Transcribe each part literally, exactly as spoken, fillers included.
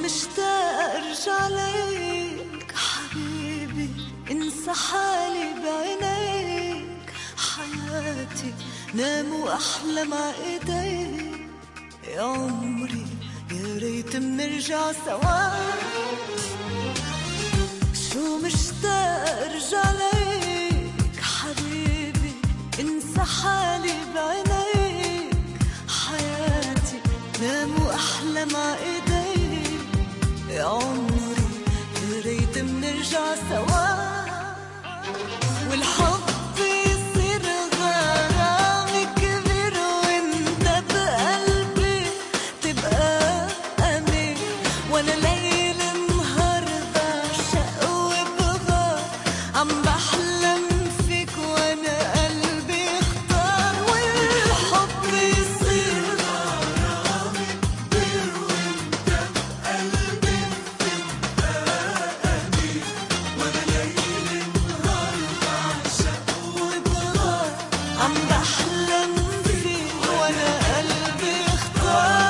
مشتاق ارجع ليك حبيبي، انسى حالي بعينيك. حياتي نام واحلم ع ايديك. يا عمري يا ريت منرجع سوا. شو مشتاق ارجع ليك حبيبي، انسى حالي بعينيك. حياتي نام واحلم ع ايديك. يا عمري يا ريت منرجع سوا. والحب يصير غرام كبير وانت بقلبي تبقى امين. وانا ليل نهار بعشق وبغار، عم بحلم فيك وانا قلبي اختار. والحب يصير غرام كبير وانت بقلبي تبقى امين. وانا ليل نهار بعشق وبغار، عم بحلم فيك وانا قلبي اختار.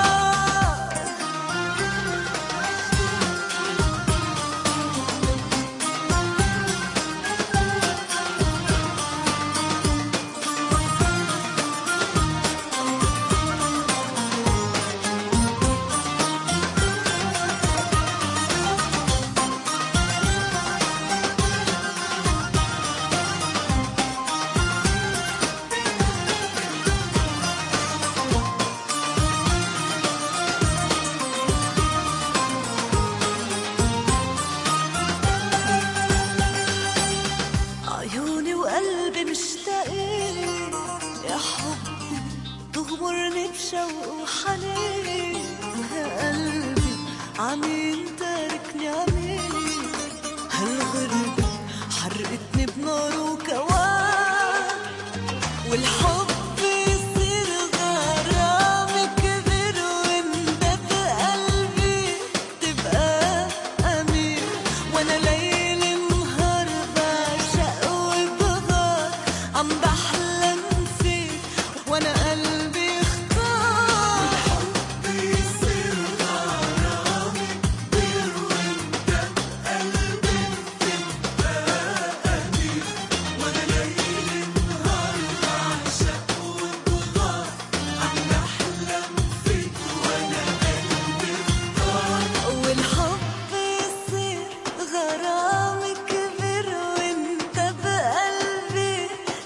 عيوني وقلبي مشتاقين يا حبي، تغمرني بشوق وحنين. يا قلبي عمين تاركني عمين، هالغربة حرقتني بنار وكوان. والحب يصير غرام كبير وانت بقلبي تبقى امين. وانا ليل نهار بعشق وبغار، عم بحلم فيك وانا قلبي اختار. والحب يصير غرام كبير وانت بقلبي تبقى امين. وانا ليل نهار بعشق وبغار، عم بحلم فيك وانا قلبي اختار. والحب يصير غرام كبير وانت بقلبي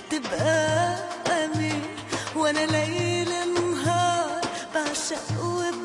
تبقى امين. وانا ليل نهار بعشق وبغار،